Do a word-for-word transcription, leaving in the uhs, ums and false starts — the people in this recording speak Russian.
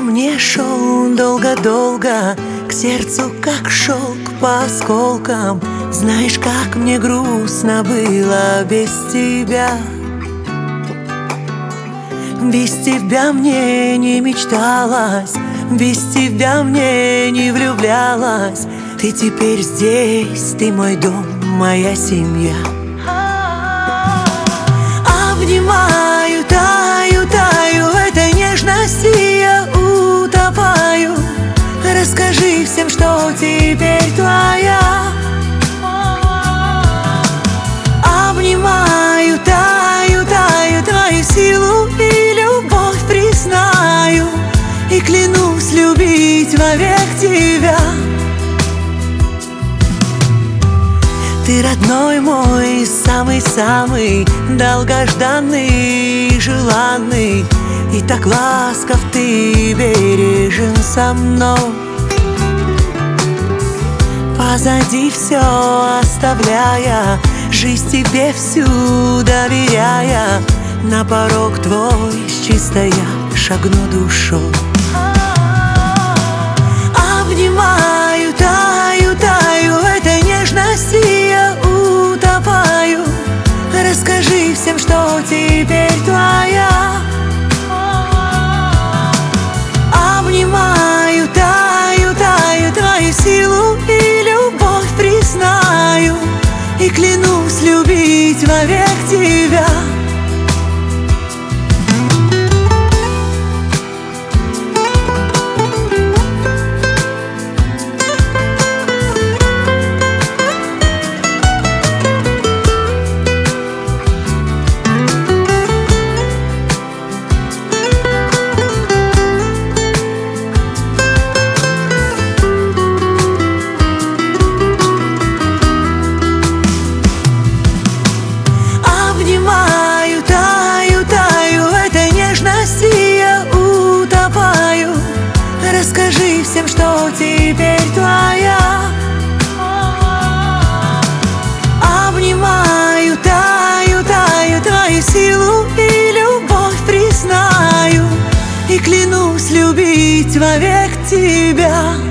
мне шел долго-долго, к сердцу как шелк по осколкам. Знаешь, как мне грустно было без тебя. Без тебя мне не мечталось, без тебя мне не влюблялась. Ты теперь здесь, ты мой дом, моя семья. Обнимаю, таю, таю, в этой нежности я утопаю. Расскажи всем, что теперь твоя. Обнимаю, таю, таю, твою силу и любовь признаю, и клянусь любить вовек тебя. Ты родной мой, самый-самый, долгожданный и желанный, и так ласков ты, бережен со мной. Позади все оставляя, жизнь тебе всю доверяя, на порог твой с чистой я шагну душой. Обнимаю, таю, таю, в этой нежности я утопаю. Расскажи всем, что теперь твоя. Обнимаю, таю, таю, твою силу и любовь признаю, и клянусь любить вовек тебя. Расскажи всем, что теперь твоя. Обнимаю, таю, таю, твою силу и любовь признаю, и клянусь любить вовек тебя.